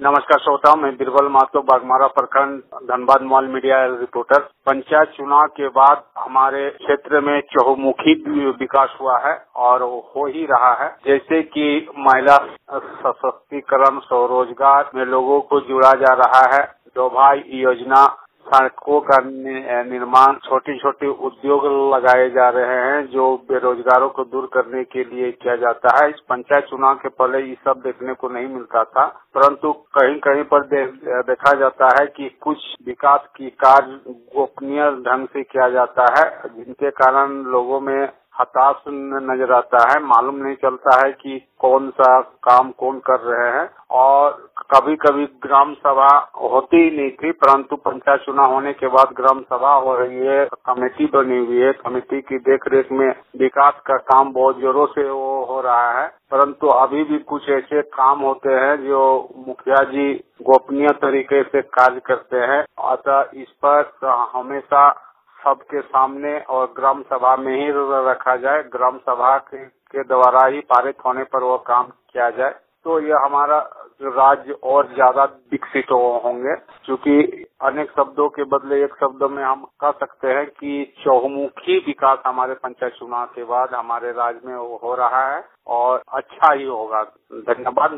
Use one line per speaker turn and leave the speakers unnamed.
नमस्कार श्रोताओं, मैं बीरबल महतो, बाघमारा प्रखंड, Dhanbad mall media reporter. Panchayat चुनाव के बाद हमारे क्षेत्र में चहुमुखी विकास हुआ है और हो ही रहा है। जैसे कि महिला सशक्तिकरण, स्वरोजगार में लोगों को जुड़ा जा रहा है। 2 भाई योजना, सड़कों का निर्माण, छोटे छोटे उद्योग लगाए जा रहे हैं जो बेरोजगारों को दूर करने के लिए किया जाता है। इस पंचायत चुनाव के पहले ये सब देखने को नहीं मिलता था, परंतु कहीं कहीं पर देखा जाता है कि कुछ विकास की कार्य गोपनीय ढंग से किया जाता है, जिनके कारण लोगों में हताश नजर आता है। मालूम नहीं चलता है कि कौन सा काम कौन कर रहे हैं। और कभी कभी ग्राम सभा होती ही नहीं थी, परंतु पंचायत चुनाव होने के बाद ग्राम सभा हो रही है, कमेटी बनी हुई है। कमेटी की देखरेख में विकास का काम बहुत जोरों से हो रहा है, परंतु अभी भी कुछ ऐसे काम होते हैं जो मुखिया जी गोपनीय तरीके से कार्य करते हैं। अतः इस पर हमेशा सबके सामने और ग्राम सभा में ही रखा जाए। ग्राम सभा के द्वारा ही पारित होने पर वो काम किया जाए, तो ये हमारा राज्य और ज्यादा विकसित होंगे। क्योंकि अनेक शब्दों के बदले एक शब्द में हम कह सकते हैं कि चहुमुखी विकास हमारे पंचायत चुनाव के बाद हमारे राज्य में हो रहा है और अच्छा ही होगा। धन्यवाद।